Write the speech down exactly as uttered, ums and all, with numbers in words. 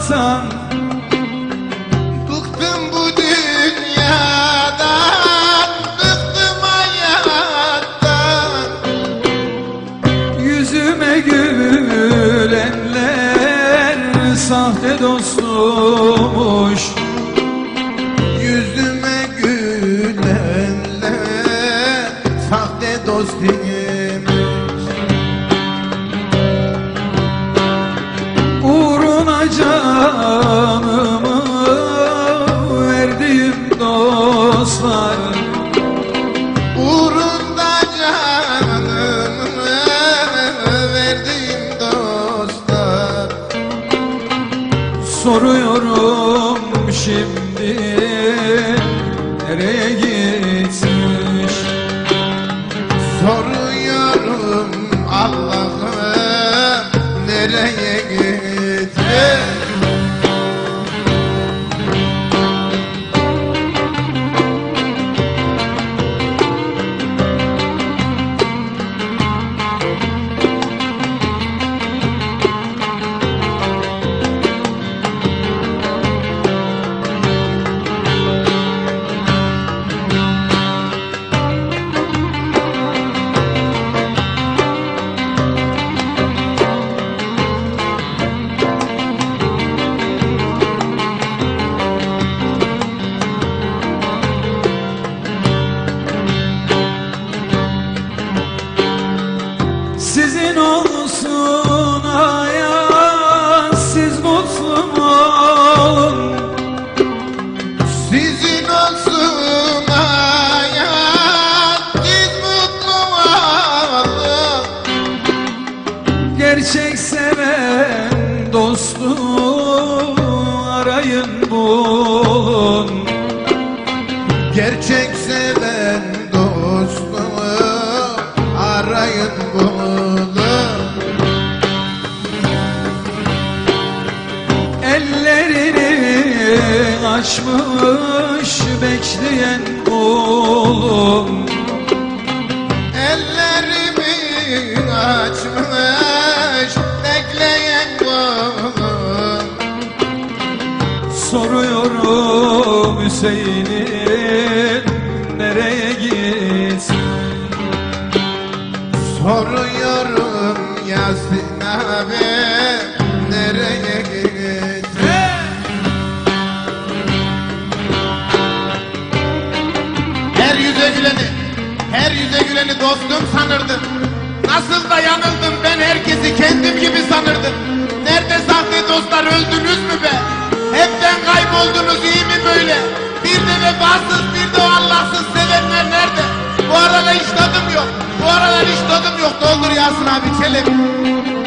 vatan. Bıktım bu dünyadan, bıktım hayattan. Yüzüme gülenler sahte dostmuş. Yüzüme gülenler sahte dost imiş. Uğruna canımı verdiğim dostlar, Uğrunda canımı verdiğim dostlar. soruyorum şimdi nereye gitmiş? Soruyorum Allah'ım nereye gitti? Sizin olsun hayat, siz mutlu olun. Sizin olsun hayat, siz mutlu olun. Gerçek seven dostu arayın bulun. Gerçek seven dostu arayın bulun. Ellerini açmış bekleyen kulum. Ellerimi açmış bekleyen kulum. Soruyorum Hüseyin'in nereye gitsin? Soruyorum Yasin abi nereye gitti? Her yüze güleni, her yüze güleni dostum sanırdım. Nasıl da yanıldım, ben herkesi kendim gibi sanırdım. Nerede sahte dostlar, öldünüz mü be? Hepten kayboldunuz, iyi mi böyle? Bir de vefasız, bir de o Allahsız sevenler nerede? Bu aralar hiç tadım yok, bu aralar hiç tadım yok. Doldur Yasin abi çelim.